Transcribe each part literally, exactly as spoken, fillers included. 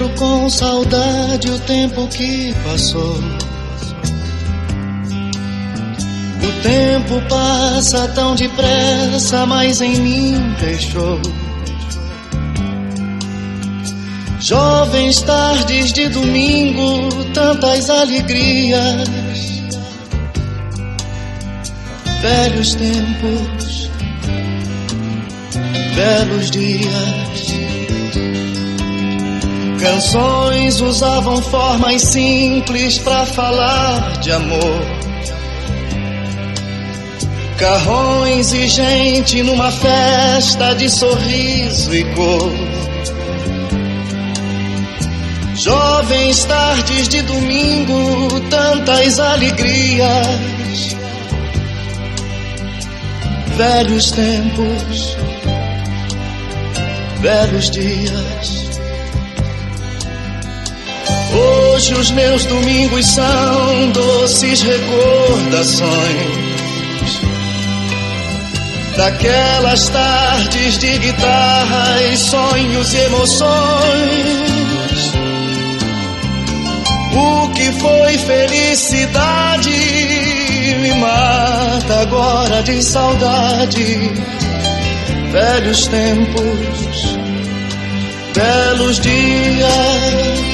lembro com saudade o tempo que passou. O tempo passa tão depressa, mas em mim deixou jovens tardes de domingo, tantas alegrias, velhos tempos, belos dias. Canções usavam formas simples pra falar de amor. Carrões e gente numa festa de sorriso e cor. Jovens tardes de domingo, tantas alegrias, velhos tempos, belos dias. Hoje os meus domingos são doces recordações daquelas tardes de guitarras, sonhos e emoções. O que foi felicidade me mata agora de saudade. Velhos tempos, belos dias.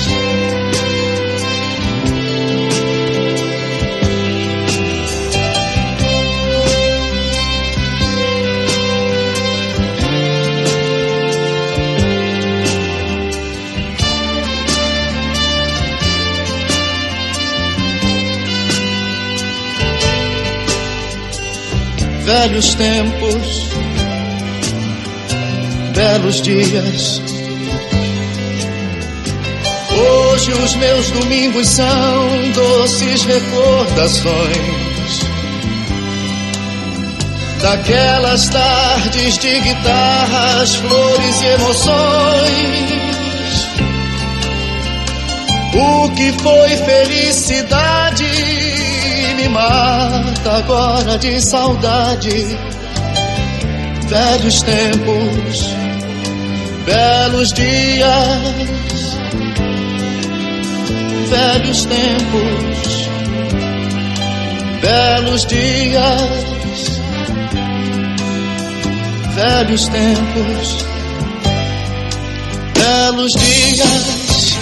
Velhos tempos, belos dias. Hoje os meus domingos são doces recordações daquelas tardes de guitarras, flores e emoções. O que foi felicidade me mata agora de saudade. Velhos tempos, belos dias. Velhos tempos, belos dias. Velhos tempos, belos dias.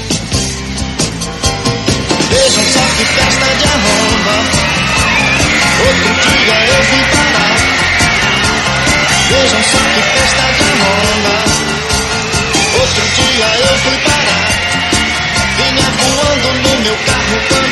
Vejam só que festa de arromba, outro dia eu fui parar. Vejam só que festa de arromba, outro dia eu fui parar. Vinha voando no meu carro.